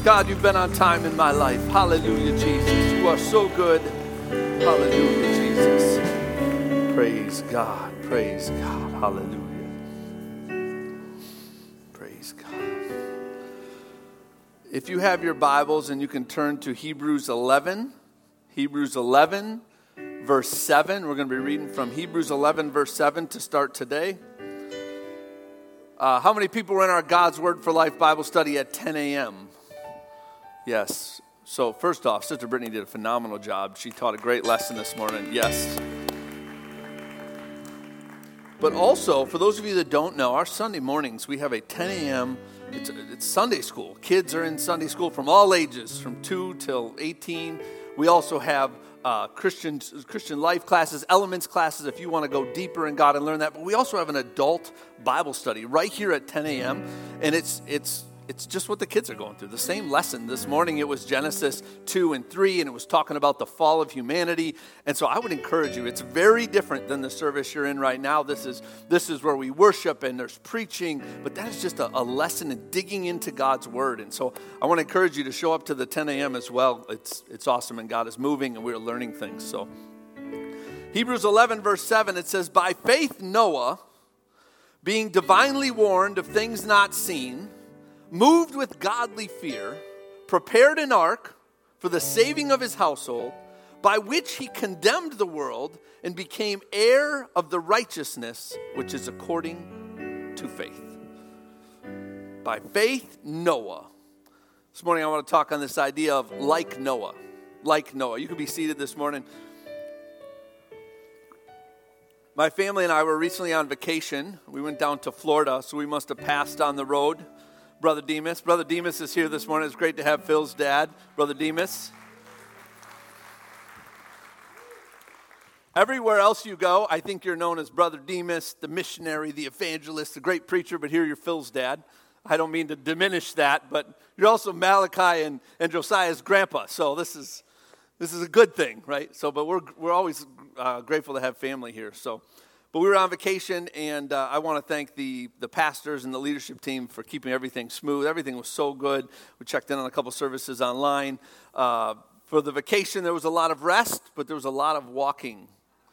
God, you've been on time in my life. Hallelujah, Jesus. You are so good. Hallelujah, Jesus. Praise God. Praise God. Hallelujah. Praise God. If you have your Bibles and you can turn to Hebrews 11. Hebrews 11, verse 7. We're going to be reading from Hebrews 11, verse 7 to start today. How many people were in our God's Word for Life Bible study at 10 a.m.? Yes. So first off, Sister Brittany did a phenomenal job. She taught a great lesson this morning. Yes. But also, for those of you that don't know, our Sunday mornings, we have a 10 a.m. It's Sunday school. Kids are in Sunday school from all ages, from 2 till 18. We also have Christian life classes, elements classes, if you want to go deeper in God and learn that. But we also have an adult Bible study right here at 10 a.m. And it's just what the kids are going through. The same lesson. This morning it was Genesis 2 and 3, and it was talking about the fall of humanity. And so I would encourage you. It's very different than the service you're in right now. This is where we worship and there's preaching, but that is just a lesson in digging into God's Word. And so I want to encourage you to show up to the 10 a.m. as well. It's awesome, and God is moving, and we're learning things. So Hebrews 11, verse 7, it says, "By faith Noah, being divinely warned of things not seen, moved with godly fear, prepared an ark for the saving of his household, by which he condemned the world and became heir of the righteousness which is according to faith." By faith, Noah. This morning I want to talk on this idea of like Noah. Like Noah. You can be seated this morning. My family and I were recently on vacation. We went down to Florida, so we must have passed on the road Brother Demas. Brother Demas is here this morning. It's great to have Phil's dad, Brother Demas. Everywhere else you go, I think you're known as Brother Demas, the missionary, the evangelist, the great preacher, but here you're Phil's dad. I don't mean to diminish that, but you're also Malachi and Josiah's grandpa, so this is a good thing, right? So, but we're always grateful to have family here, so. But we were on vacation, and I want to thank the pastors and the leadership team for keeping everything smooth. Everything was so good. We checked in on a couple services online. For the vacation, there was a lot of rest, but there was a lot of walking.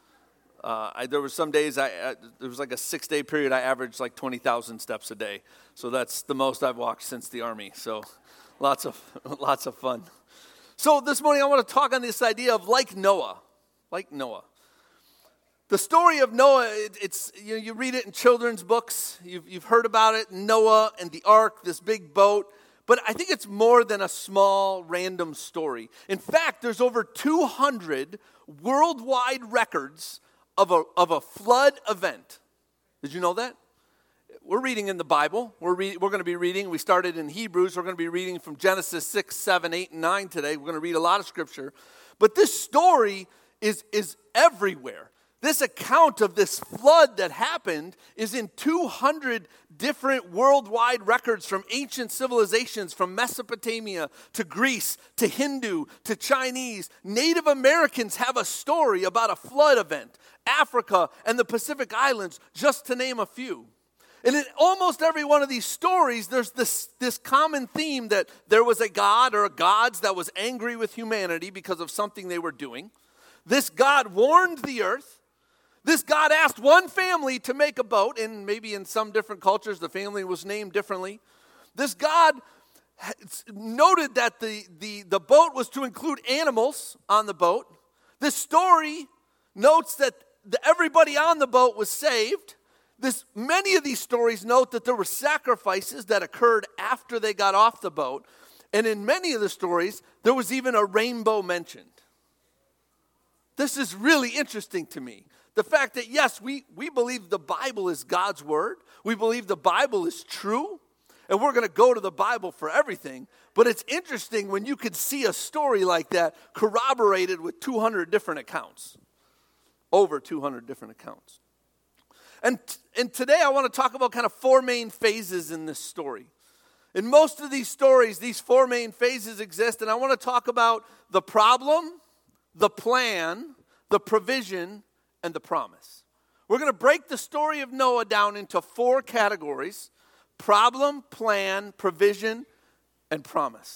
There were some days, there was like a 6-day period, I averaged like 20,000 steps a day. So that's the most I've walked since the Army. So lots of fun. So this morning, I want to talk on this idea of like Noah. Like Noah. The story of Noah, you read it in children's books. You've heard about it, Noah and the ark, this big boat. But I think it's more than a small, random story. In fact, there's over 200 worldwide records of a flood event. Did you know that? We're reading in the Bible. We're going to be reading. We started in Hebrews. We're going to be reading from Genesis 6, 7, 8, and 9 today. We're going to read a lot of scripture. But this story is everywhere. This account of this flood that happened is in 200 different worldwide records from ancient civilizations, from Mesopotamia to Greece to Hindu to Chinese. Native Americans have a story about a flood event. Africa and the Pacific Islands, just to name a few. And in almost every one of these stories, there's this common theme that there was a god or gods that was angry with humanity because of something they were doing. This God warned the earth. This God asked one family to make a boat, and maybe in some different cultures the family was named differently. This God noted that the boat was to include animals on the boat. This story notes that everybody on the boat was saved. Many of these stories note that there were sacrifices that occurred after they got off the boat. And in many of the stories, there was even a rainbow mentioned. This is really interesting to me. The fact that, yes, we believe the Bible is God's Word. We believe the Bible is true. And we're going to go to the Bible for everything. But it's interesting when you could see a story like that corroborated with 200 different accounts. Over 200 different accounts. And today I want to talk about kind of 4 main phases in this story. In most of these stories, these 4 main phases exist. And I want to talk about the problem, the plan, the provision, and the promise. We're going to break the story of Noah down into 4 categories: problem, plan, provision, and promise.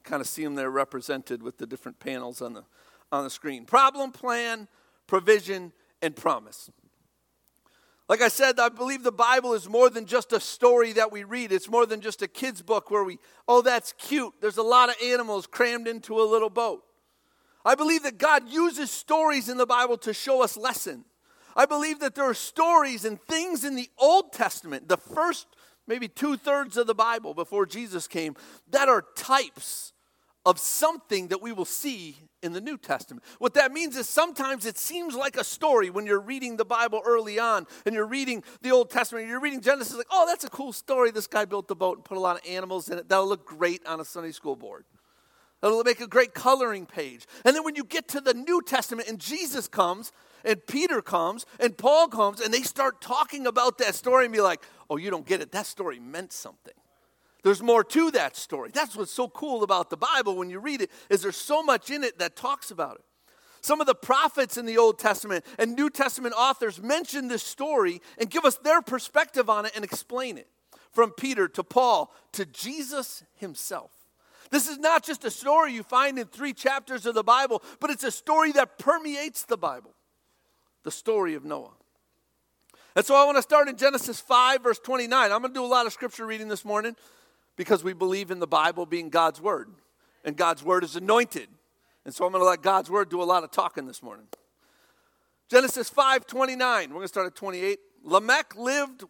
kind of see them there represented with the different panels on the screen. Problem, plan, provision, and promise. Like I said, I believe the Bible is more than just a story that we read. It's more than just a kid's book where that's cute. There's a lot of animals crammed into a little boat. I believe that God uses stories in the Bible to show us lessons. I believe that there are stories and things in the Old Testament, the first maybe 2/3 of the Bible before Jesus came, that are types of something that we will see in the New Testament. What that means is sometimes it seems like a story when you're reading the Bible early on and you're reading the Old Testament, you're reading Genesis, like, oh, that's a cool story. This guy built the boat and put a lot of animals in it. That'll look great on a Sunday school board. That'll make a great coloring page. And then when you get to the New Testament and Jesus comes and Peter comes and Paul comes and they start talking about that story and be like, oh, you don't get it. That story meant something. There's more to that story. That's what's so cool about the Bible when you read it, is there's so much in it that talks about it. Some of the prophets in the Old Testament and New Testament authors mention this story and give us their perspective on it and explain it. From Peter to Paul to Jesus himself. This is not just a story you find in 3 chapters of the Bible, but it's a story that permeates the Bible. The story of Noah. And so I want to start in Genesis 5, verse 29. I'm going to do a lot of scripture reading this morning because we believe in the Bible being God's word. And God's word is anointed. And so I'm going to let God's word do a lot of talking this morning. Genesis 5:29. We're going to start at 28. Lamech lived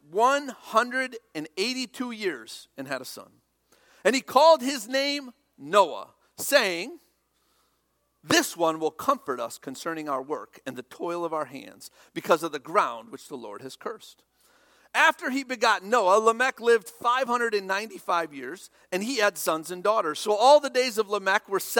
182 years and had a son. And he called his name Noah, saying, this one will comfort us concerning our work and the toil of our hands, because of the ground which the Lord has cursed. After he begot Noah, Lamech lived 595 years, and he had sons and daughters. So all the days of Lamech were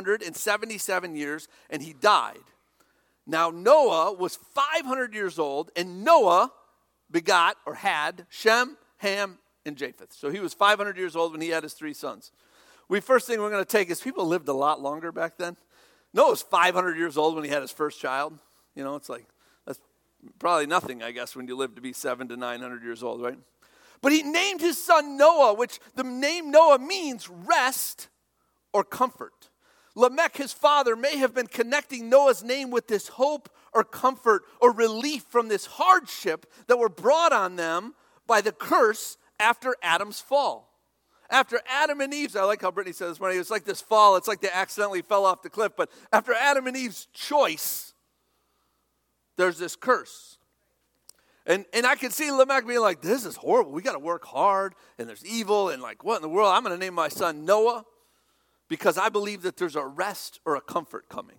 777 years, and he died. Now Noah was 500 years old, and Noah begot, or had, Shem, Ham, and Japheth. So he was 500 years old when he had his 3 sons. First thing we're going to take is people lived a lot longer back then. Noah was 500 years old when he had his first child. You know, it's like, that's probably nothing, I guess, when you live to be 700 to 900 years old, right? But he named his son Noah, which the name Noah means rest or comfort. Lamech, his father, may have been connecting Noah's name with this hope or comfort or relief from this hardship that were brought on them by the curse after Adam's fall. After Adam and Eve's, I like how Brittany said this morning, it's like this fall, it's like they accidentally fell off the cliff, but after Adam and Eve's choice, there's this curse. And I can see Lamech being like, this is horrible, we got to work hard, and there's evil, and like, what in the world? I'm going to name my son Noah, because I believe that there's a rest or a comfort coming.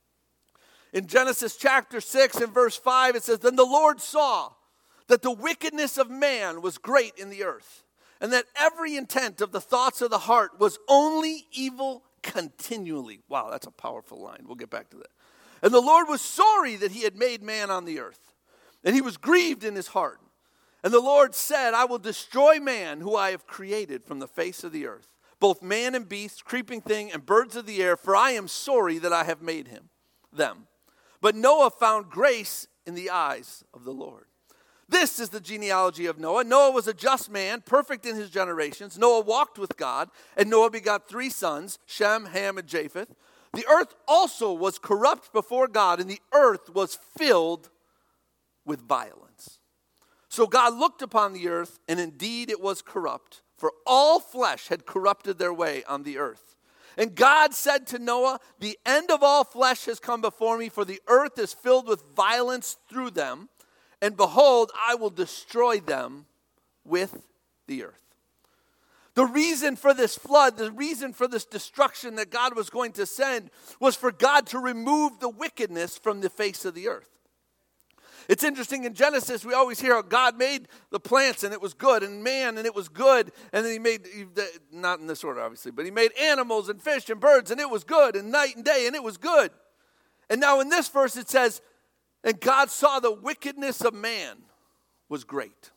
In Genesis chapter 6 and verse 5, it says, then the Lord saw that the wickedness of man was great in the earth, and that every intent of the thoughts of the heart was only evil continually. Wow, that's a powerful line. We'll get back to that. And the Lord was sorry that he had made man on the earth, and he was grieved in his heart. And the Lord said, I will destroy man who I have created from the face of the earth, both man and beast, creeping thing, and birds of the air, for I am sorry that I have made them. But Noah found grace in the eyes of the Lord. This is the genealogy of Noah. Noah was a just man, perfect in his generations. Noah walked with God, and Noah begot 3 sons, Shem, Ham, and Japheth. The earth also was corrupt before God, and the earth was filled with violence. So God looked upon the earth, and indeed it was corrupt, for all flesh had corrupted their way on the earth. And God said to Noah, the end of all flesh has come before me, for the earth is filled with violence through them. And behold, I will destroy them with the earth. The reason for this flood, the reason for this destruction that God was going to send was for God to remove the wickedness from the face of the earth. It's interesting, in Genesis, we always hear how God made the plants and it was good, and man and it was good, and then he made, not in this order obviously, but he made animals and fish and birds and it was good, and night and day and it was good. And now in this verse it says, and God saw the wickedness of man was great.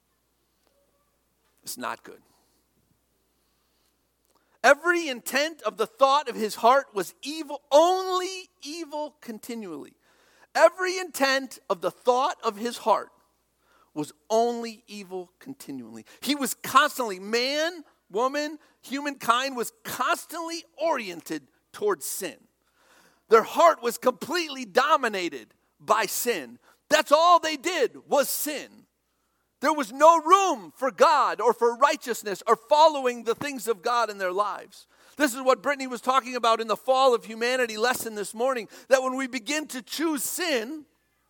It's not good. Every intent of the thought of his heart was evil, only evil continually. Every intent of the thought of his heart was only evil continually. He was constantly, man woman, humankind was constantly oriented towards sin. Their heart was completely dominated by sin. That's all they did was sin. There was no room for God or for righteousness or following the things of God in their lives. This is what Brittany was talking about in the Fall of Humanity lesson this morning, that when we begin to choose sin,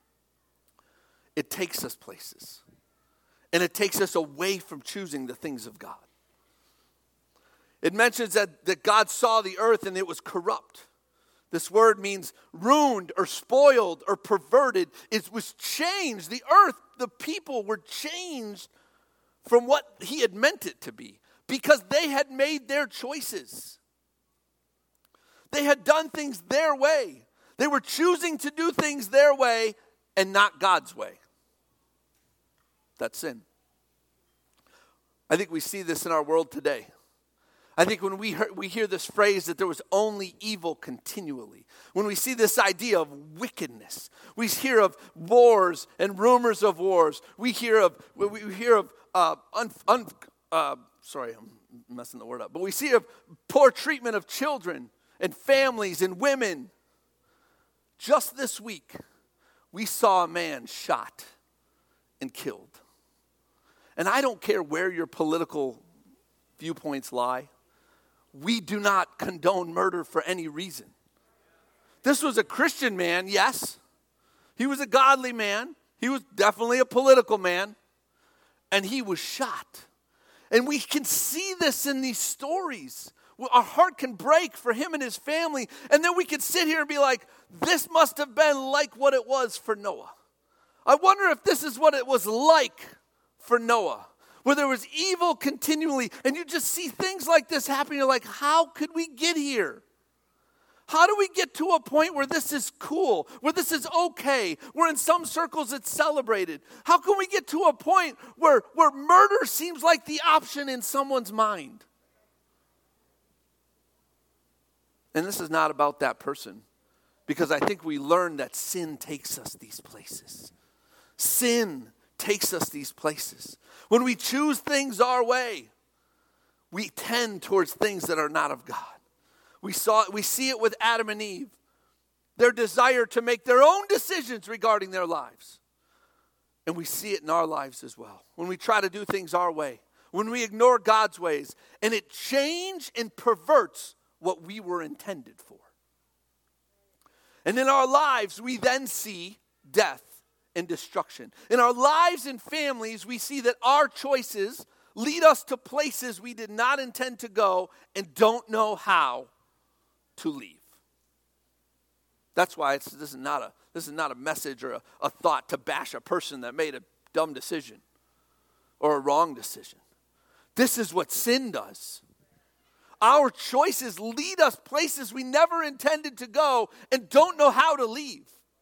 it takes us places. And it takes us away from choosing the things of God. It mentions that God saw the earth and it was corrupt. This word means ruined or spoiled or perverted. It was changed. The earth, the people were changed from what he had meant it to be because they had made their choices. They had done things their way. They were choosing to do things their way and not God's way. That's sin. I think we see this in our world today. I think when we hear this phrase that there was only evil continually, when we see this idea of wickedness, we hear of wars and rumors of wars. We hear of sorry, I'm messing the word up. But we see of poor treatment of children and families and women. Just this week, we saw a man shot and killed. And I don't care where your political viewpoints lie. We do not condone murder for any reason. This was a Christian man, yes. He was a godly man. He was definitely a political man. And he was shot. And we can see this in these stories. Our heart can break for him and his family. And then we can sit here and be like, this must have been like what it was for Noah. I wonder if this is what it was like for Noah, where there was evil continually, and you just see things like this happen. You're like, how could we get here? How do we get to a point where this is cool, where this is okay, where in some circles it's celebrated? How can we get to a point where murder seems like the option in someone's mind? And this is not about that person, because I think we learn that sin takes us these places. Sin takes us these places. When we choose things our way, we tend towards things that are not of God. We see it with Adam and Eve. Their desire to make their own decisions regarding their lives. And we see it in our lives as well. When we try to do things our way. When we ignore God's ways. And it changes and perverts what we were intended for. And in our lives, we then see death and destruction. In our lives and families, we see that our choices lead us to places we did not intend to go and don't know how to leave. That's why this is not a message or a thought to bash a person that made a dumb decision or a wrong decision. This is what sin does. Our choices lead us places we never intended to go and don't know how to leave.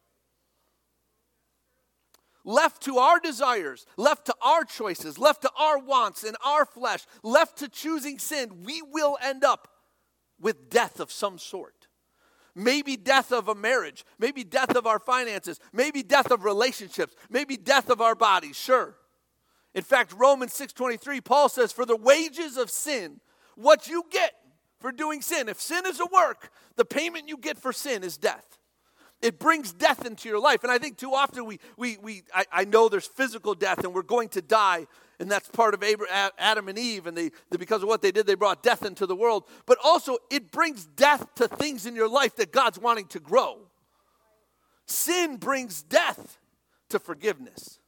Left to our desires, left to our choices, left to our wants and our flesh, left to choosing sin, we will end up with death of some sort. Maybe death of a marriage, maybe death of our finances, maybe death of relationships, maybe death of our bodies, sure. In fact, Romans 6:23, Paul says, for the wages of sin, what you get for doing sin, if sin is a work, the payment you get for sin is death. It brings death into your life. And I think too often I know there's physical death and we're going to die. And that's part of Adam and Eve. And because of what they did, they brought death into the world. But also it brings death to things in your life that God's wanting to grow. Sin brings death to forgiveness.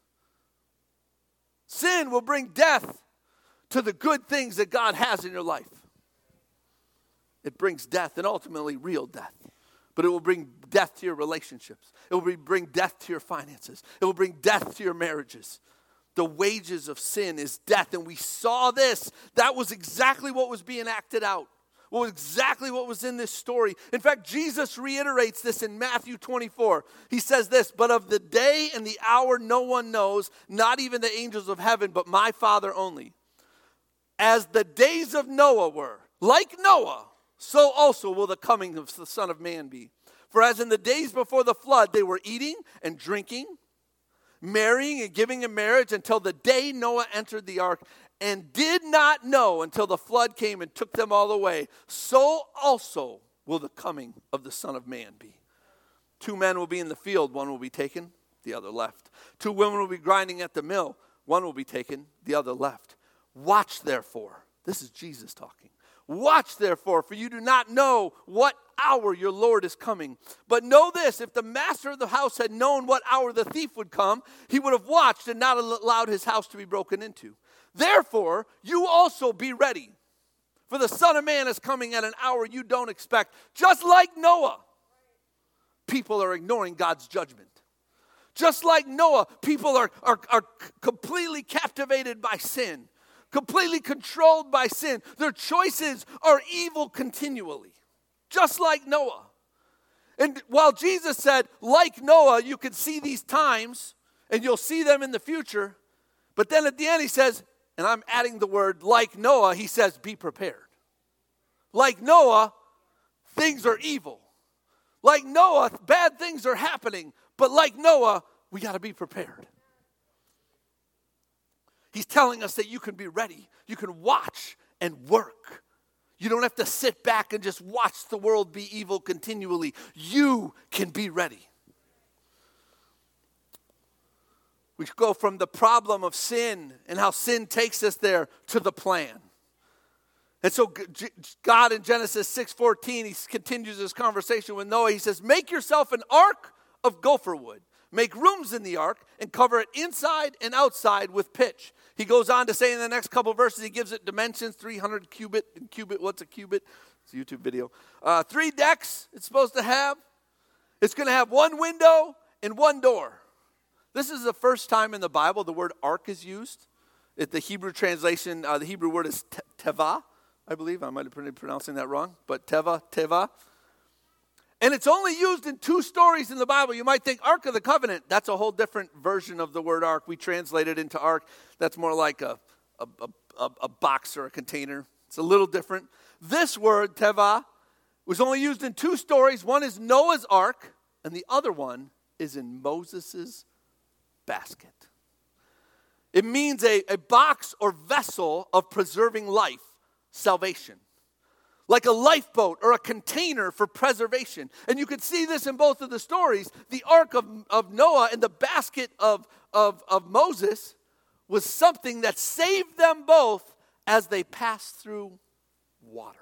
Sin will bring death to the good things that God has in your life. It brings death and ultimately real death. But it will bring death to your relationships. It will bring death to your finances. It will bring death to your marriages. The wages of sin is death. And we saw this. That was exactly what was being acted out. Exactly what was in this story. In fact, Jesus reiterates this in Matthew 24. He says this, but of the day and the hour no one knows, not even the angels of heaven, but my Father only. As the days of Noah were, like Noah, so also will the coming of the Son of Man be. For as in the days before the flood, they were eating and drinking, marrying and giving in marriage until the day Noah entered the ark, and did not know until the flood came and took them all away, so also will the coming of the Son of Man be. 2 men will be in the field, one will be taken, the other left. 2 women will be grinding at the mill, one will be taken, the other left. Watch therefore. This is Jesus talking. Watch therefore, for you do not know what hour your Lord is coming. But know this, if the master of the house had known what hour the thief would come, he would have watched and not allowed his house to be broken into. Therefore, you also be ready, for the Son of Man is coming at an hour you don't expect. Just like Noah, people are ignoring God's judgment. Just like Noah, people are completely captivated by sin, completely controlled by sin. Their choices are evil continually, just like Noah. And while Jesus said, like Noah, you can see these times, and you'll see them in the future, but then at the end he says, and I'm adding the word like Noah, he says, be prepared. Like Noah, things are evil. Like Noah, bad things are happening, but like Noah, we got to be prepared. He's telling us that you can be ready. You can watch and work. You don't have to sit back and just watch the world be evil continually. You can be ready. We go from the problem of sin and how sin takes us there to the plan. And so God in Genesis 6:14, he continues this conversation with Noah. He says, make yourself an ark of gopher wood. Make rooms in the ark and cover it inside and outside with pitch. He goes on to say in the next couple verses, he gives it dimensions, 300 cubit. And cubit, what's a cubit? It's a YouTube video. 3 decks it's supposed to have. It's going to have 1 window and 1 door. This is the first time in the Bible the word ark is used. The Hebrew translation, the Hebrew word is teva, I believe. I might have been pronouncing that wrong, but teva. And it's only used in 2 stories in the Bible. You might think Ark of the Covenant. That's a whole different version of the word ark. We translate it into ark. That's more like a box or a container. It's a little different. This word, teva, was only used in 2 stories. One is Noah's ark, and the other one is in Moses' basket. It means a box or vessel of preserving life, salvation. Like a lifeboat or a container for preservation. And you can see this in both of the stories. The ark of Noah and the basket of Moses was something that saved them both as they passed through water.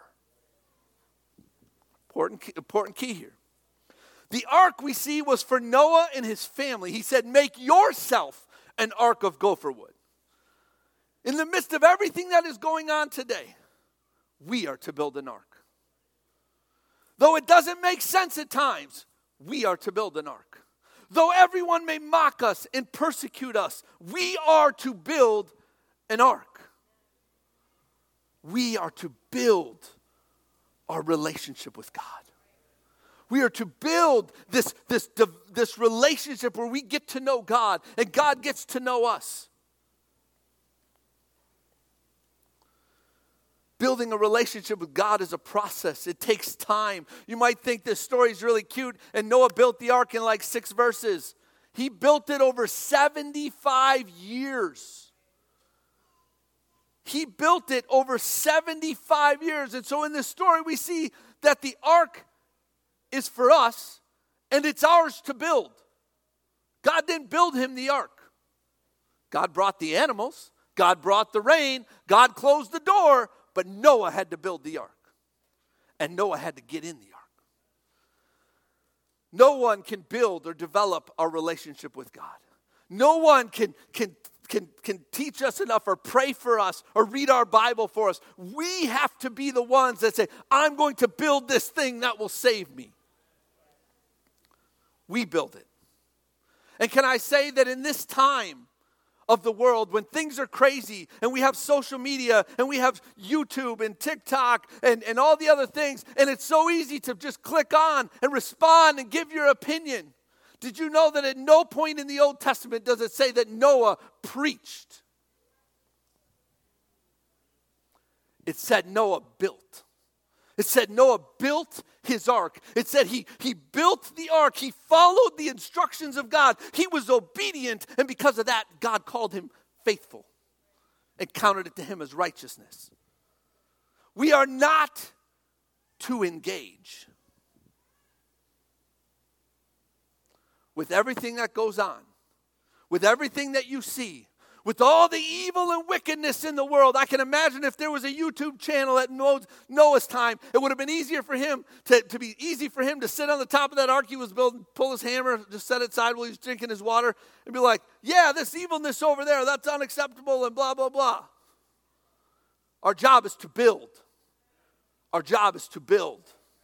Important key here. The ark we see was for Noah and his family. He said, make yourself an ark of gopher wood. In the midst of everything that is going on today, we are to build an ark. Though it doesn't make sense at times, we are to build an ark. Though everyone may mock us and persecute us, we are to build an ark. We are to build our relationship with God. We are to build this relationship where we get to know God and God gets to know us. Building a relationship with God is a process. It takes time. You might think this story is really cute, and Noah built the ark in like 6 verses. He built it over 75 years. He built it over 75 years. And so in this story, we see that the ark is for us, and it's ours to build. God didn't build him the ark. God brought the animals. God brought the rain. God closed the door. But Noah had to build the ark. And Noah had to get in the ark. No one can build or develop our relationship with God. No one can teach us enough or pray for us or read our Bible for us. We have to be the ones that say, I'm going to build this thing that will save me. We build it. And can I say that in this time of the world, when things are crazy and we have social media and we have YouTube and TikTok and all the other things, and it's so easy to just click on and respond and give your opinion. Did you know that at no point in the Old Testament does it say that Noah preached? It said Noah built. It said Noah built his ark. It said he built the ark. He followed the instructions of God. He was obedient, and because of that, God called him faithful. and counted it to him as righteousness. We are not to engage with everything that goes on, with everything that you see, with all the evil and wickedness in the world. I can imagine if there was a YouTube channel at Noah's time, it would have been easier for him to be easy for him to sit on the top of that ark he was building, pull his hammer, just set it aside while he's drinking his water, and be like, yeah, this evilness over there, that's unacceptable, and blah, blah, blah. Our job is to build. Our job is to build.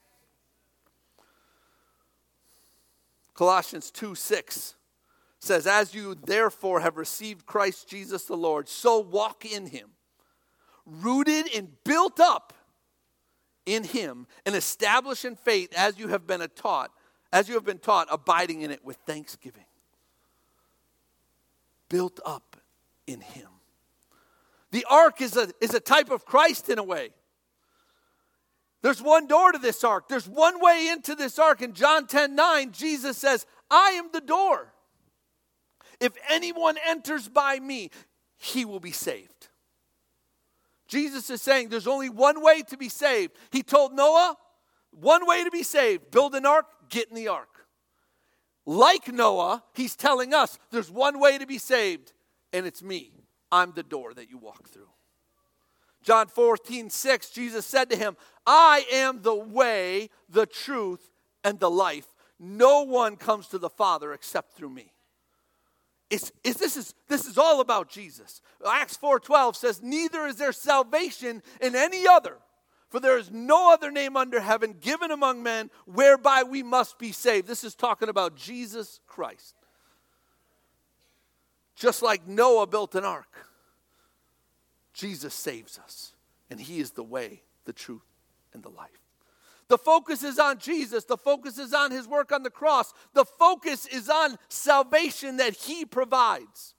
Colossians 2:6 says, as you therefore have received Christ Jesus the Lord, so walk in him, rooted and built up in him, and established in faith as you have been taught, abiding in it with thanksgiving. Built up in him. The ark is a type of Christ in a way. There's one door to this ark. There's one way into this ark. In John 10:9, Jesus says, I am the door. If anyone enters by me, he will be saved. Jesus is saying there's only one way to be saved. He told Noah, one way to be saved, build an ark, get in the ark. Like Noah, he's telling us there's one way to be saved, and it's me. I'm the door that you walk through. John 14:6, Jesus said to him, I am the way, the truth, and the life. No one comes to the Father except through me. This is all about Jesus. Acts 4:12 says, neither is there salvation in any other, for there is no other name under heaven given among men whereby we must be saved. This is talking about Jesus Christ. Just like Noah built an ark, Jesus saves us, and he is the way, the truth, and the life. The focus is on Jesus. The focus is on his work on the cross. The focus is on salvation that he provides.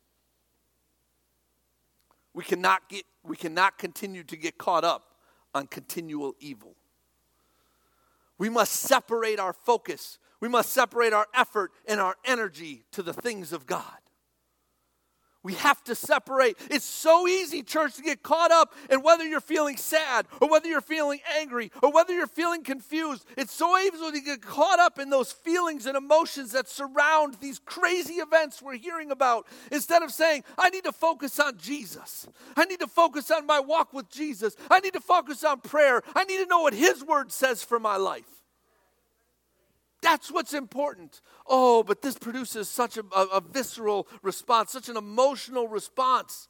We cannot continue to get caught up on continual evil. We must separate our focus. We must separate our effort and our energy to the things of God. We have to separate. It's so easy, church, to get caught up in whether you're feeling sad or whether you're feeling angry or whether you're feeling confused. It's so easy to get caught up in those feelings and emotions that surround these crazy events we're hearing about, instead of saying, I need to focus on Jesus. I need to focus on my walk with Jesus. I need to focus on prayer. I need to know what his word says for my life. That's what's important. Oh, but this produces such a visceral response, such an emotional response.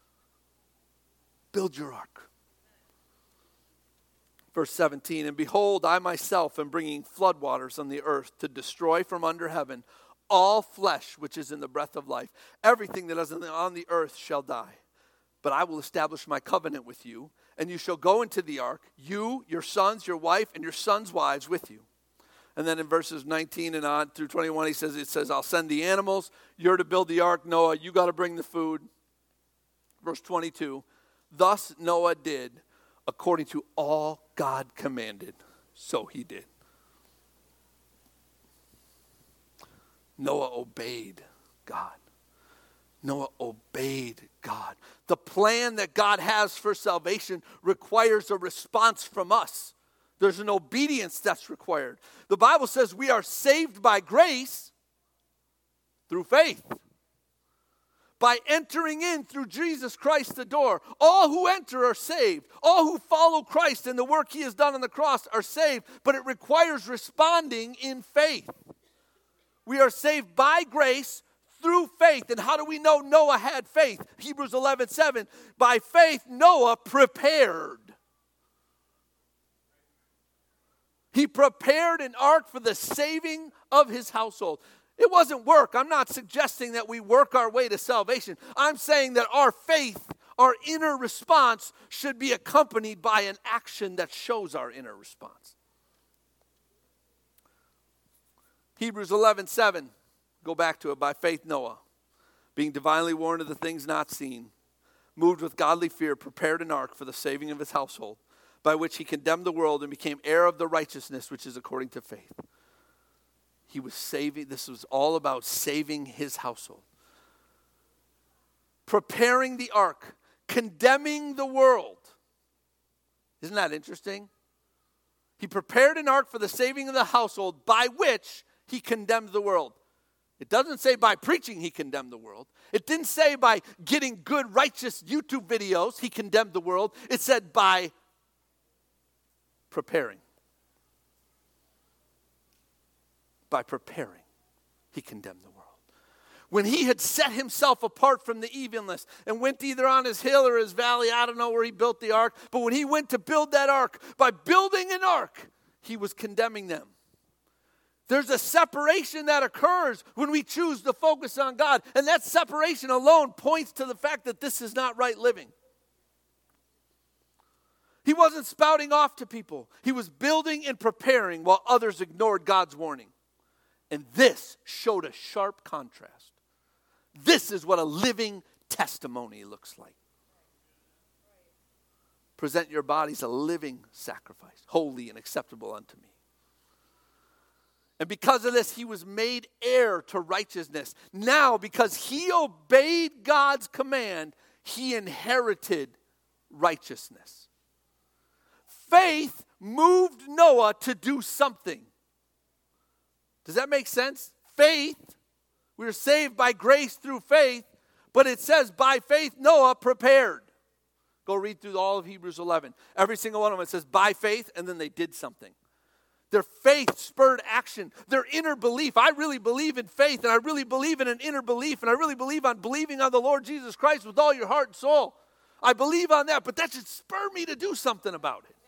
Build your ark. Verse 17, and behold, I myself am bringing floodwaters on the earth to destroy from under heaven all flesh which is in the breath of life. Everything that is on the earth shall die. But I will establish my covenant with you, and you shall go into the ark, you, your sons, your wife, and your sons' wives with you. And then in verses 19 and on through 21, it says, I'll send the animals. You're to build the ark, Noah. You got to bring the food. Verse 22, thus Noah did according to all God commanded. So he did. Noah obeyed God. Noah obeyed God. The plan that God has for salvation requires a response from us. There's an obedience that's required. The Bible says we are saved by grace through faith. By entering in through Jesus Christ the door. All who enter are saved. All who follow Christ and the work he has done on the cross are saved. But it requires responding in faith. We are saved by grace through faith. And how do we know Noah had faith? Hebrews 11:7. By faith Noah prepared. He prepared an ark for the saving of his household. It wasn't work. I'm not suggesting that we work our way to salvation. I'm saying that our faith, our inner response, should be accompanied by an action that shows our inner response. Hebrews 11:7, go back to it. By faith Noah, being divinely warned of the things not seen, moved with godly fear, prepared an ark for the saving of his household, by which he condemned the world and became heir of the righteousness which is according to faith. He was saving, this was all about saving his household. Preparing the ark. condemning the world. Isn't that interesting? He prepared an ark for the saving of the household by which he condemned the world. It doesn't say by preaching he condemned the world. It didn't say by getting good, righteous YouTube videos he condemned the world. It said by preparing. By preparing, he condemned the world. When he had set himself apart from the evilness and went either on his hill or his valley, I don't know where he built the ark, but when he went to build that ark, by building an ark, he was condemning them. There's a separation that occurs when we choose to focus on God, and that separation alone points to the fact that this is not right living. He wasn't spouting off to people. He was building and preparing while others ignored God's warning. And this showed a sharp contrast. This is what a living testimony looks like. Present your bodies a living sacrifice, holy and acceptable unto me. And because of this, he was made heir to righteousness. Now, because he obeyed God's command, he inherited righteousness. Faith moved Noah to do something. Does that make sense? Faith, we are saved by grace through faith, but it says by faith Noah prepared. Go read through all of Hebrews 11. Every single one of them, it says by faith, and then they did something. Their faith spurred action. Their inner belief. I really believe in faith, and I really believe in an inner belief, and I really believe on believing on the Lord Jesus Christ with all your heart and soul. I believe on that, but that should spur me to do something about it.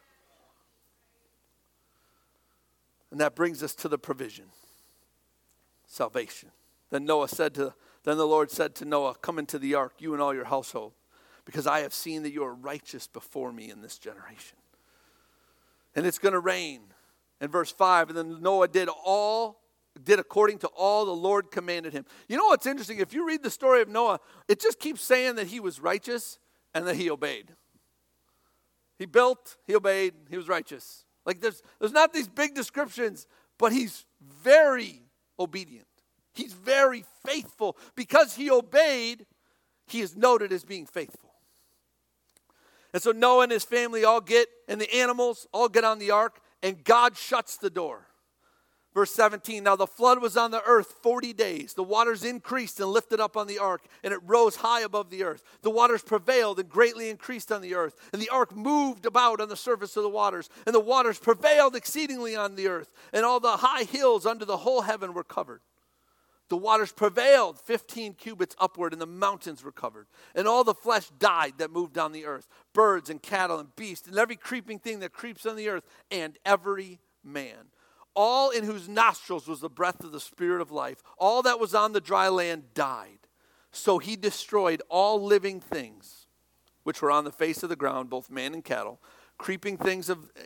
And that brings us to the provision. Salvation. Then the Lord said to Noah, come into the ark, you and all your household, because I have seen that you are righteous before me in this generation. And it's going to rain. In verse 5, and then Noah did according to all the Lord commanded him. You know what's interesting? If you read the story of Noah, it just keeps saying that he was righteous and that he obeyed. He built, he obeyed, he was righteous. Like there's not these big descriptions, but he's very obedient. He's very faithful. Because he obeyed, he is noted as being faithful. And so Noah and his family and the animals all get on the ark, and God shuts the door. Verse 17, now the flood was on the earth 40 days. The waters increased and lifted up on the ark, and it rose high above the earth. The waters prevailed and greatly increased on the earth. And the ark moved about on the surface of the waters. And the waters prevailed exceedingly on the earth. And all the high hills under the whole heaven were covered. The waters prevailed 15 cubits upward, and the mountains were covered. And all the flesh died that moved on the earth, birds and cattle and beasts, and every creeping thing that creeps on the earth, and every man. All in whose nostrils was the breath of the Spirit of life. All that was on the dry land died. So he destroyed all living things, which were on the face of the ground, both man and cattle, creeping thing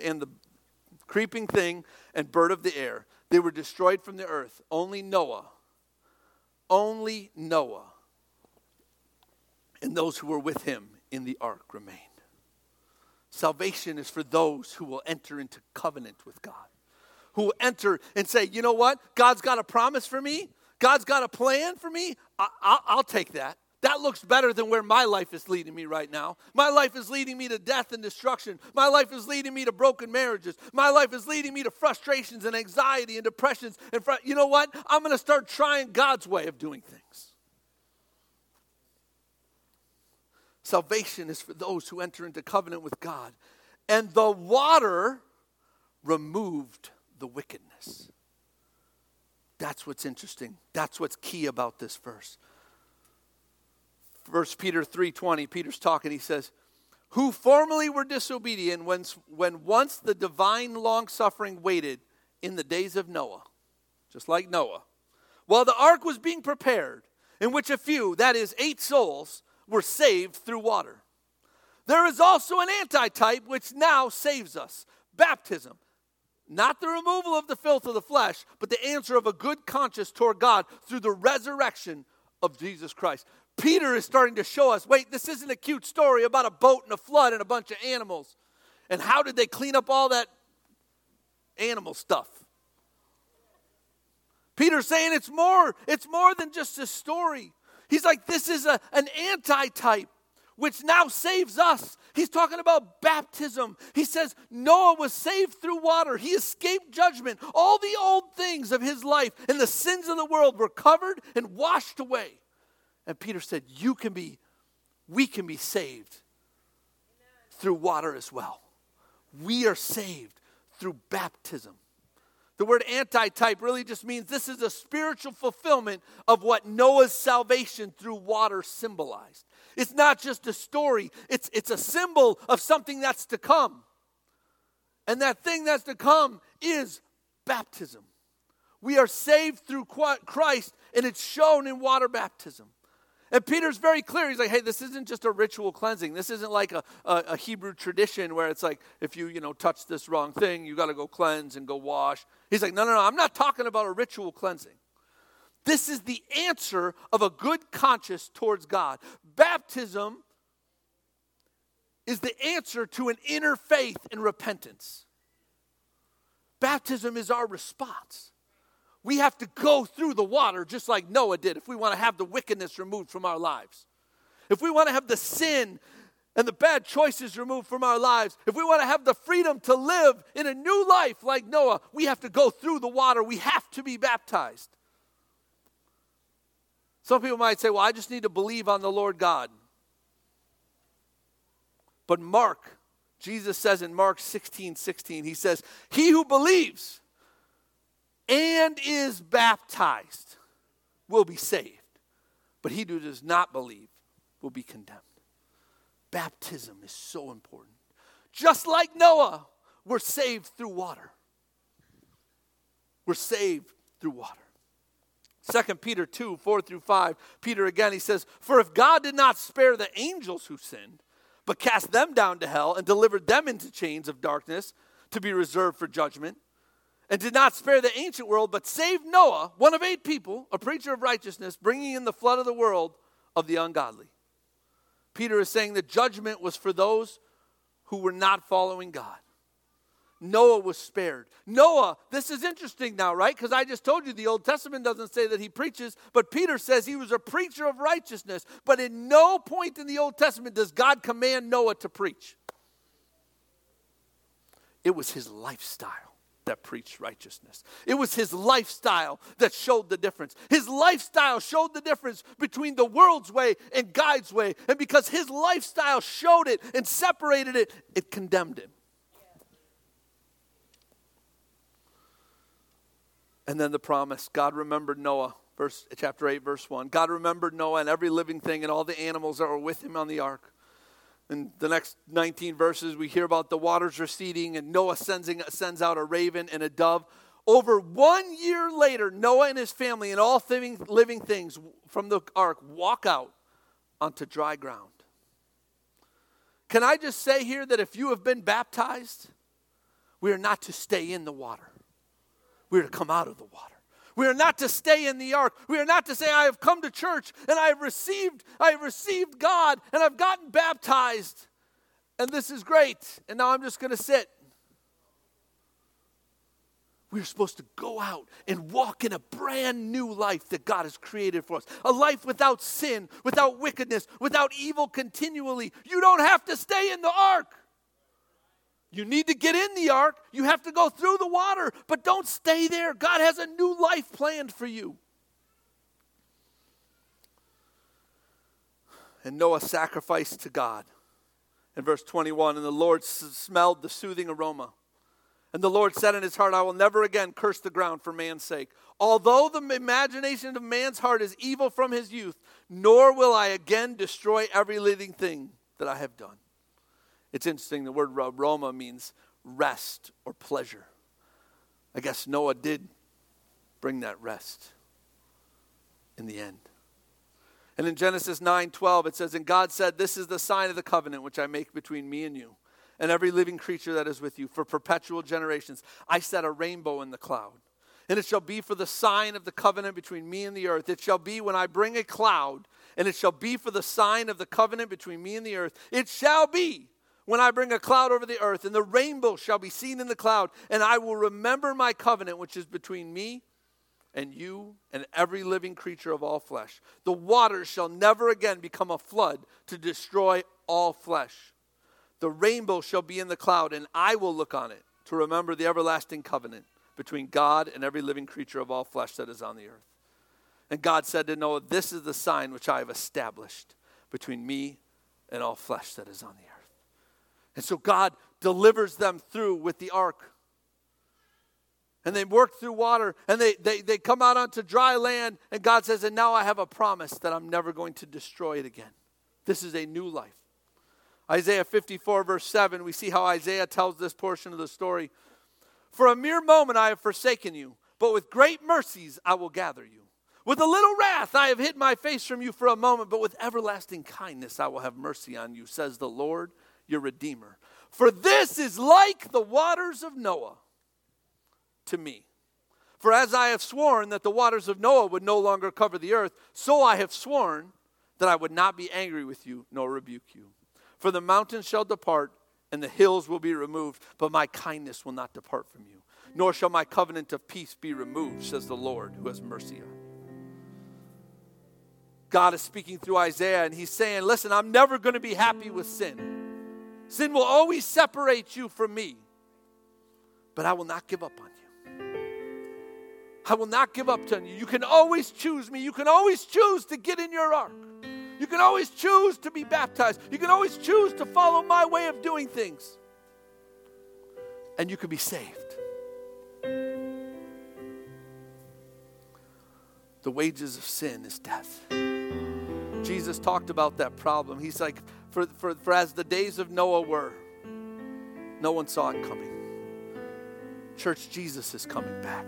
and bird of the air. They were destroyed from the earth. Only Noah, and those who were with him in the ark remained. Salvation is for those who will enter into covenant with God. Who will enter and say, you know what? God's got a promise for me. God's got a plan for me. I'll take that. That looks better than where my life is leading me right now. My life is leading me to death and destruction. My life is leading me to broken marriages. My life is leading me to frustrations and anxiety and depressions. And you know what? I'm going to start trying God's way of doing things. Salvation is for those who enter into covenant with God. And the water removed the wickedness. That's what's interesting. That's what's key about this verse. 1 Peter 3:20, Peter's talking, he says, who formerly were disobedient when once the divine long-suffering waited in the days of Noah, just like Noah, while the ark was being prepared, in which a few, that is 8 souls, were saved through water. There is also an antitype which now saves us, baptism. Not the removal of the filth of the flesh, but the answer of a good conscience toward God through the resurrection of Jesus Christ. Peter is starting to show us, wait, this isn't a cute story about a boat and a flood and a bunch of animals. And how did they clean up all that animal stuff? Peter's saying it's more than just a story. He's like, this is an antitype. which now saves us. He's talking about baptism. He says Noah was saved through water. He escaped judgment. All the old things of his life and the sins of the world were covered and washed away. And Peter said, we can be saved through water as well. We are saved through baptism. The word antitype really just means this is a spiritual fulfillment of what Noah's salvation through water symbolized. It's not just a story. It's a symbol of something that's to come. And that thing that's to come is baptism. We are saved through Christ, and it's shown in water baptism. And Peter's very clear. He's like, hey, this isn't just a ritual cleansing. This isn't like a Hebrew tradition where it's like, if you touch this wrong thing, you got to go cleanse and go wash. He's like, no, I'm not talking about a ritual cleansing. This is the answer of a good conscience towards God. Baptism is the answer to an inner faith and repentance. Baptism is our response. We have to go through the water just like Noah did if we want to have the wickedness removed from our lives. If we want to have the sin and the bad choices removed from our lives, if we want to have the freedom to live in a new life like Noah, we have to go through the water. We have to be baptized. Some people might say, well, I just need to believe on the Lord God. But Jesus says in Mark 16:16, he says, he who believes and is baptized will be saved. But he who does not believe will be condemned. Baptism is so important. Just like Noah, we're saved through water. We're saved through water. 2 Peter 2:4-5, Peter again, he says, for if God did not spare the angels who sinned, but cast them down to hell and delivered them into chains of darkness to be reserved for judgment, and did not spare the ancient world, but saved Noah, one of 8 people, a preacher of righteousness, bringing in the flood of the world of the ungodly. Peter is saying that judgment was for those who were not following God. Noah was spared. Noah, this is interesting now, right? Because I just told you the Old Testament doesn't say that he preaches, but Peter says he was a preacher of righteousness. But at no point in the Old Testament does God command Noah to preach. It was his lifestyle that preached righteousness. It was his lifestyle that showed the difference. His lifestyle showed the difference between the world's way and God's way. And because his lifestyle showed it and separated it, it condemned him. And then the promise, God remembered Noah, chapter 8, verse 1. God remembered Noah and every living thing and all the animals that were with him on the ark. In the next 19 verses, we hear about the waters receding and Noah sends out a raven and a dove. Over 1 year later, Noah and his family and all living things from the ark walk out onto dry ground. Can I just say here that if you have been baptized, we are not to stay in the water. We are to come out of the water. We are not to stay in the ark. We are not to say, I have come to church and I have received God and I've gotten baptized and this is great and now I'm just going to sit. We are supposed to go out and walk in a brand new life that God has created for us. A life without sin, without wickedness, without evil continually. You don't have to stay in the ark. You need to get in the ark. You have to go through the water, but don't stay there. God has a new life planned for you. And Noah sacrificed to God. In verse 21, and the Lord smelled the soothing aroma. And the Lord said in his heart, I will never again curse the ground for man's sake. Although the imagination of man's heart is evil from his youth, nor will I again destroy every living thing that I have done. It's interesting, the word aroma means rest or pleasure. I guess Noah did bring that rest in the end. And in Genesis 9:12 it says, and God said, this is the sign of the covenant which I make between me and you and every living creature that is with you for perpetual generations. I set a rainbow in the cloud. And it shall be for the sign of the covenant between me and the earth. It shall be when I bring a cloud, and it shall be for the sign of the covenant between me and the earth. It shall be when I bring a cloud over the earth, and the rainbow shall be seen in the cloud, and I will remember my covenant which is between me and you and every living creature of all flesh. The waters shall never again become a flood to destroy all flesh. The rainbow shall be in the cloud, and I will look on it to remember the everlasting covenant between God and every living creature of all flesh that is on the earth. And God said to Noah, this is the sign which I have established between me and all flesh that is on the earth. And so God delivers them through with the ark. And they work through water, and they come out onto dry land, and God says, and now I have a promise that I'm never going to destroy it again. This is a new life. Isaiah 54, verse 7, we see how Isaiah tells this portion of the story. For a mere moment I have forsaken you, but with great mercies I will gather you. With a little wrath I have hid my face from you for a moment, but with everlasting kindness I will have mercy on you, says the Lord, your Redeemer. For this is like the waters of Noah to me. For as I have sworn that the waters of Noah would no longer cover the earth, so I have sworn that I would not be angry with you nor rebuke you. For the mountains shall depart and the hills will be removed, but my kindness will not depart from you, nor shall my covenant of peace be removed, says the Lord who has mercy on you. God is speaking through Isaiah, and he's saying, listen, I'm never going to be happy with sin. Sin will always separate you from me, but I will not give up on you. I will not give up on you. You can always choose me. You can always choose to get in your ark. You can always choose to be baptized. You can always choose to follow my way of doing things. And you can be saved. The wages of sin is death. Jesus talked about that problem. He's like, for as the days of Noah were, no one saw it coming. Church, Jesus is coming back.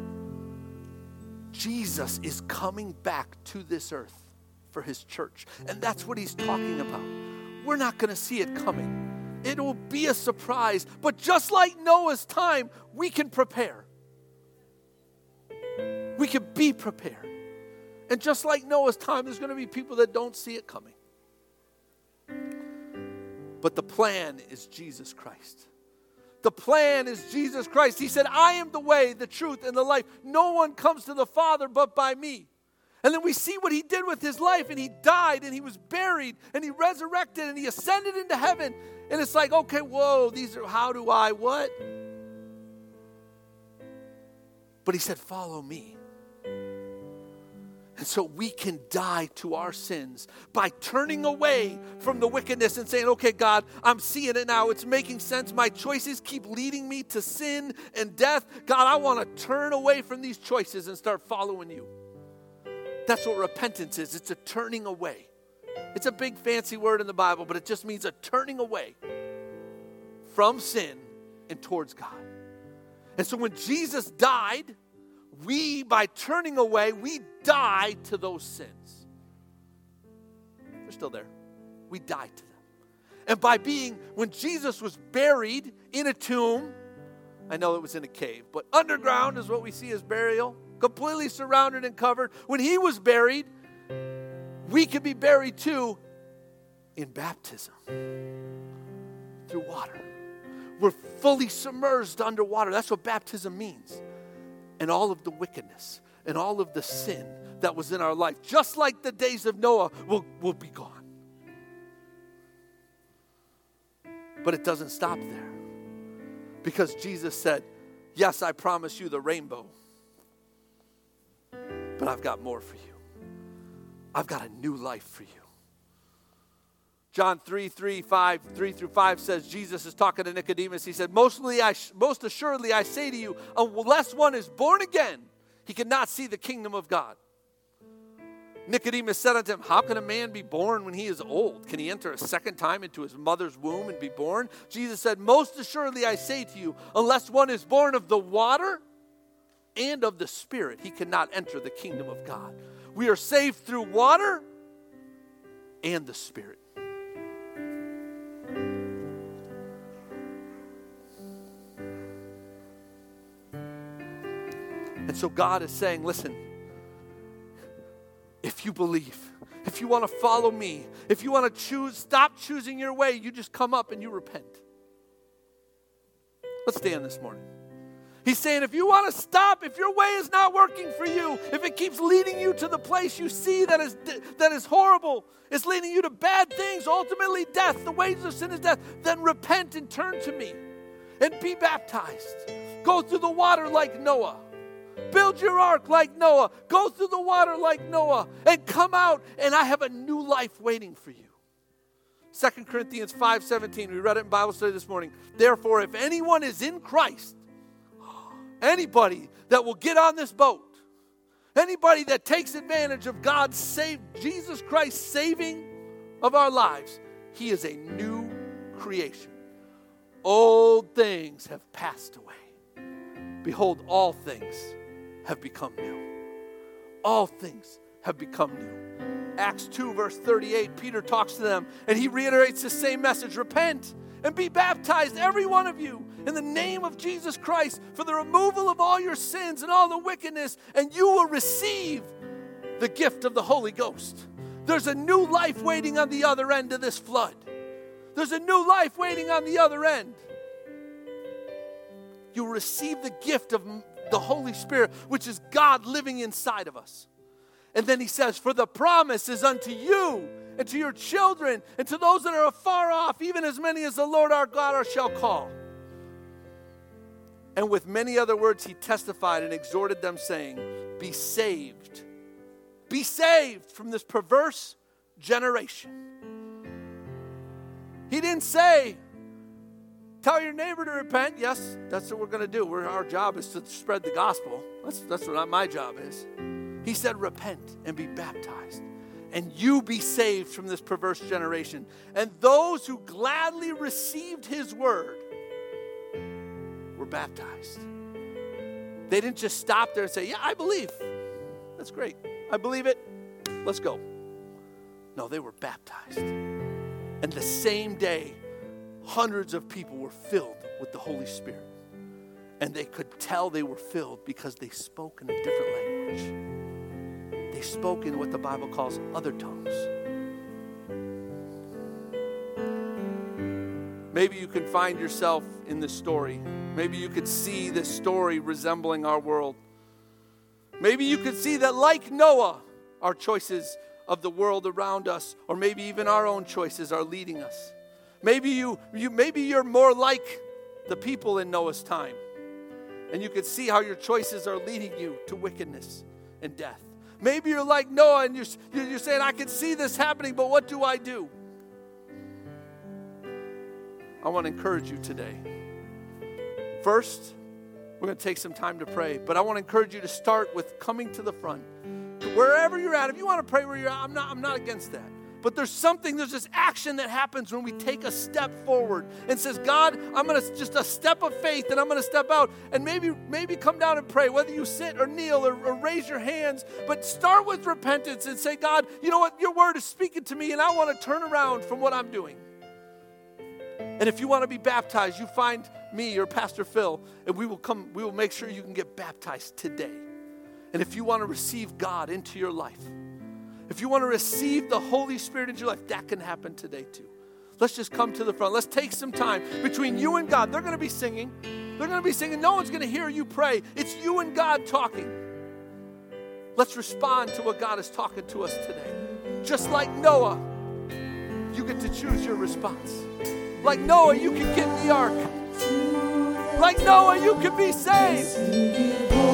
Jesus is coming back to this earth for his church. And that's what he's talking about. We're not going to see it coming. It will be a surprise. But just like Noah's time, we can prepare. We can be prepared. And just like Noah's time, there's going to be people that don't see it coming. But the plan is Jesus Christ. The plan is Jesus Christ. He said, I am the way, the truth, and the life. No one comes to the Father but by me. And then we see what he did with his life, and he died, and he was buried, and he resurrected, and he ascended into heaven. And it's like, okay, whoa, how do I, what? But he said, follow me. And so we can die to our sins by turning away from the wickedness and saying, okay, God, I'm seeing it now. It's making sense. My choices keep leading me to sin and death. God, I want to turn away from these choices and start following you. That's what repentance is. It's a turning away. It's a big fancy word in the Bible, but it just means a turning away from sin and towards God. And so when Jesus died, by turning away, we die to those sins. They're still there. We died to them. And when Jesus was buried in a tomb, I know it was in a cave, but underground is what we see as burial, completely surrounded and covered. When he was buried, we can be buried too in baptism through water. We're fully submerged underwater. That's what baptism means. And all of the wickedness and all of the sin that was in our life, just like the days of Noah, will be gone. But it doesn't stop there. Because Jesus said, yes, I promise you the rainbow, but I've got more for you. I've got a new life for you. John 3 through 5 says, Jesus is talking to Nicodemus. He said, most assuredly I say to you, unless one is born again, he cannot see the kingdom of God. Nicodemus said unto him, how can a man be born when he is old? Can he enter a second time into his mother's womb and be born? Jesus said, most assuredly I say to you, unless one is born of the water and of the Spirit, he cannot enter the kingdom of God. We are saved through water and the Spirit. And so God is saying, listen, if you believe, if you want to follow me, if you want to stop choosing your way, you just come up and you repent. Let's stand this morning. He's saying if you want to stop, if your way is not working for you, if it keeps leading you to the place you see that is horrible, it's leading you to bad things, ultimately death, the wages of sin is death, then repent and turn to me and be baptized. Go through the water like Noah. Build your ark like Noah. Go through the water like Noah and come out, and I have a new life waiting for you. 2 Corinthians 5:17, we read it in Bible study this morning. Therefore, if anyone is in Christ, anybody that will get on this boat, anybody that takes advantage of God's Jesus Christ's saving of our lives, he is a new creation. Old things have passed away. Behold, all things have become new. All things have become new. Acts 2 verse 38, Peter talks to them and he reiterates the same message. Repent and be baptized, every one of you, in the name of Jesus Christ for the removal of all your sins and all the wickedness, and you will receive the gift of the Holy Ghost. There's a new life waiting on the other end of this flood. There's a new life waiting on the other end. You'll receive the gift of the Holy Spirit, which is God living inside of us. And then he says, for the promise is unto you and to your children and to those that are afar off, even as many as the Lord our God shall call. And with many other words he testified and exhorted them, saying, be saved. Be saved from this perverse generation. He didn't say, tell your neighbor to repent. Yes, that's what we're going to do. Our job is to spread the gospel. That's what my job is. He said, repent and be baptized, and you be saved from this perverse generation. And those who gladly received his word were baptized. They didn't just stop there and say, yeah, I believe. That's great. I believe it. Let's go. No, they were baptized. And the same day, hundreds of people were filled with the Holy Spirit. And they could tell they were filled because they spoke in a different language. They spoke in what the Bible calls other tongues. Maybe you can find yourself in this story. Maybe you could see this story resembling our world. Maybe you could see that, like Noah, our choices of the world around us, or maybe even our own choices, are leading us. Maybe you're more like the people in Noah's time, and you could see how your choices are leading you to wickedness and death. Maybe you're like Noah and you're saying, I can see this happening, but what do I do? I want to encourage you today. First, we're going to take some time to pray, but I want to encourage you to start with coming to the front. Wherever you're at, if you want to pray where you're at, I'm not against that. But there's this action that happens when we take a step forward and says, God, I'm going to just a step of faith, and I'm going to step out and maybe come down and pray, whether you sit or kneel or raise your hands. But start with repentance and say, God, you know what? Your word is speaking to me, and I want to turn around from what I'm doing. And if you want to be baptized, you find me or Pastor Phil, and we will make sure you can get baptized today. And if you want to receive God into your life, if you want to receive the Holy Spirit into your life, that can happen today too. Let's just come to the front. Let's take some time between you and God. They're going to be singing. No one's going to hear you pray. It's you and God talking. Let's respond to what God is talking to us today. Just like Noah, you get to choose your response. Like Noah, you can get in the ark. Like Noah, you can be saved.